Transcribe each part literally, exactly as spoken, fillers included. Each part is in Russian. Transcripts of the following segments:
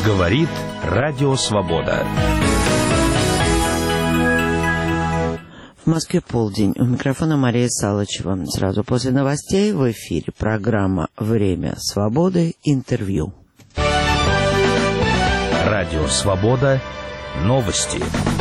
Говорит Радио Свобода. В Москве полдень. У микрофона Мария Салычева. Сразу после новостей в эфире программа «Время свободы. Интервью». Радио Свобода. Новости.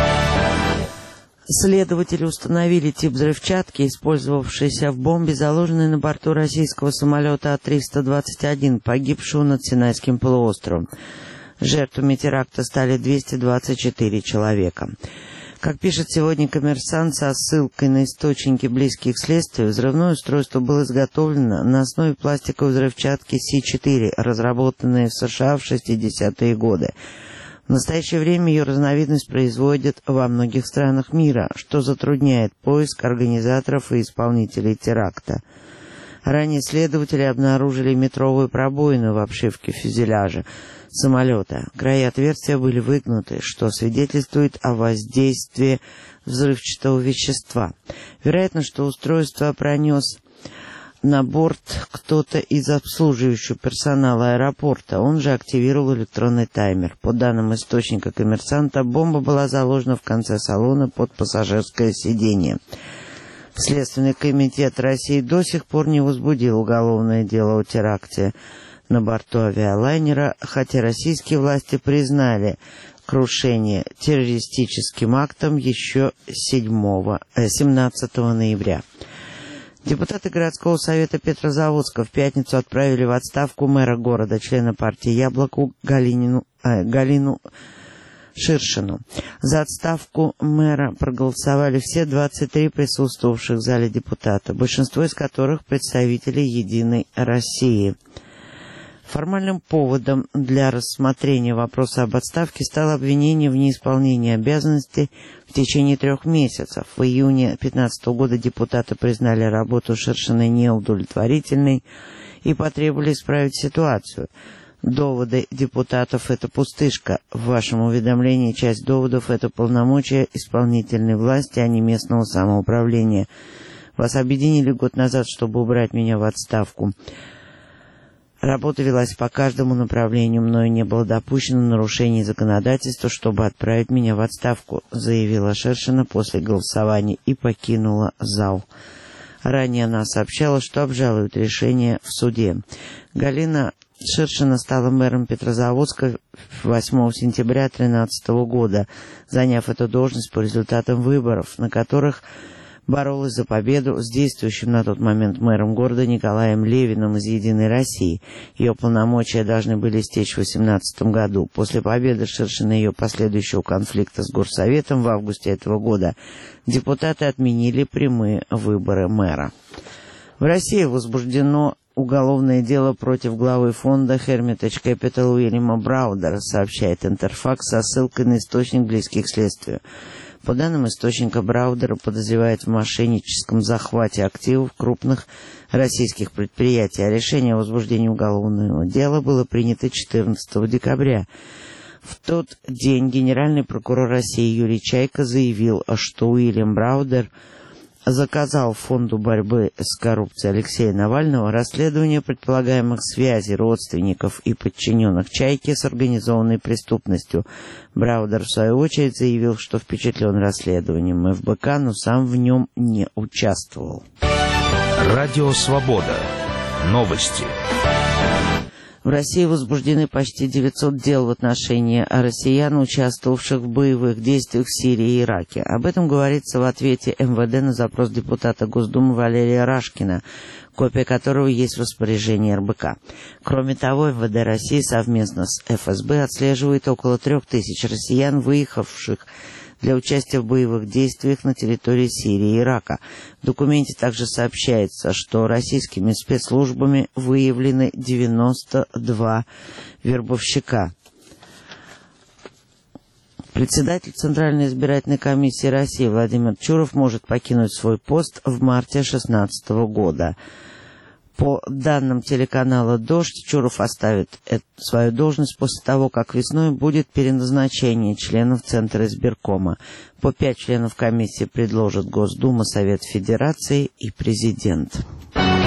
Следователи установили тип взрывчатки, использовавшейся в бомбе, заложенной на борту российского самолета А триста двадцать один, погибшего над Синайским полуостровом. Жертвами теракта стали двести двадцать четыре человека. Как пишет сегодня «Коммерсант» со ссылкой на источники, близкие к следствию, взрывное устройство было изготовлено на основе пластиковой взрывчатки Си четыре, разработанной в США в шестидесятые годы. В настоящее время ее разновидность производят во многих странах мира, что затрудняет поиск организаторов и исполнителей теракта. Ранее следователи обнаружили метровую пробоину в обшивке фюзеляжа самолета. Края отверстия были выгнуты, что свидетельствует о воздействии взрывчатого вещества. Вероятно, что устройство пронес на борт кто-то из обслуживающего персонала аэропорта. Он же активировал электронный таймер. По данным источника «Коммерсанта», бомба была заложена в конце салона под пассажирское сиденье. Следственный комитет России до сих пор не возбудил уголовное дело о теракте на борту авиалайнера, хотя российские власти признали крушение террористическим актом еще семнадцатого ноября. Депутаты городского совета Петрозаводска в пятницу отправили в отставку мэра города, члена партии «Яблоко» Галинину, э, Галину Ширшину. За отставку мэра проголосовали все двадцать три присутствовавших в зале депутата, большинство из которых представители «Единой России». Формальным поводом для рассмотрения вопроса об отставке стало обвинение в неисполнении обязанностей в течение трех месяцев. В июне две тысячи пятнадцатого года депутаты признали работу Ширшиной неудовлетворительной и потребовали исправить ситуацию. Доводы депутатов — это пустышка. В вашем уведомлении часть доводов — это полномочия исполнительной власти, а не местного самоуправления. Вас объединили год назад, чтобы убрать меня в отставку. Работа велась по каждому направлению, мною не было допущено нарушений законодательства, чтобы отправить меня в отставку, заявила Ширшина после голосования и покинула зал. Ранее она сообщала, что обжалует решение в суде. Галина Ширшина стала мэром Петрозаводска восьмого сентября две тысячи тринадцатого года, заняв эту должность по результатам выборов, на которых боролась за победу с действующим на тот момент мэром города Николаем Левиным из «Единой России». Ее полномочия должны были истечь в две тысячи восемнадцатом году. После победы Ширшиной и ее последующего конфликта с горсоветом в августе этого года депутаты отменили прямые выборы мэра. В России возбуждено уголовное дело против главы фонда Hermitage Capital Уильяма Браудера, сообщает Интерфакс со ссылкой на источник, близкий к следствию. По данным источника, Браудера подозревают в мошенническом захвате активов крупных российских предприятий, а решение о возбуждении уголовного дела было принято четырнадцатого декабря. В тот день генеральный прокурор России Юрий Чайка заявил, что Уильям Браудер заказал Фонду борьбы с коррупцией Алексея Навального расследование предполагаемых связей родственников и подчиненных Чайки с организованной преступностью. Браудер, в свою очередь, заявил, что впечатлен расследованием эф бэ ка, но сам в нем не участвовал. Радио Свобода. Новости. В России возбуждены почти девятьсот дел в отношении россиян, участвовавших в боевых действиях в Сирии и Ираке. Об этом говорится в ответе эм вэ дэ на запрос депутата Госдумы Валерия Рашкина, копия которого есть в распоряжении эр бэ ка. Кроме того, эм вэ дэ России совместно с эф эс бэ отслеживает около трех тысяч россиян, выехавших для участия в боевых действиях на территории Сирии и Ирака. В документе также сообщается, что российскими спецслужбами выявлены девяносто два вербовщика. Председатель Центральной избирательной комиссии России Владимир Чуров может покинуть свой пост в марте две тысячи шестнадцатого года. По данным телеканала «Дождь», Чуров оставит свою должность после того, как весной будет переназначение членов Центра избиркома. По пять членов комиссии предложат Госдума, Совет Федерации и Президент.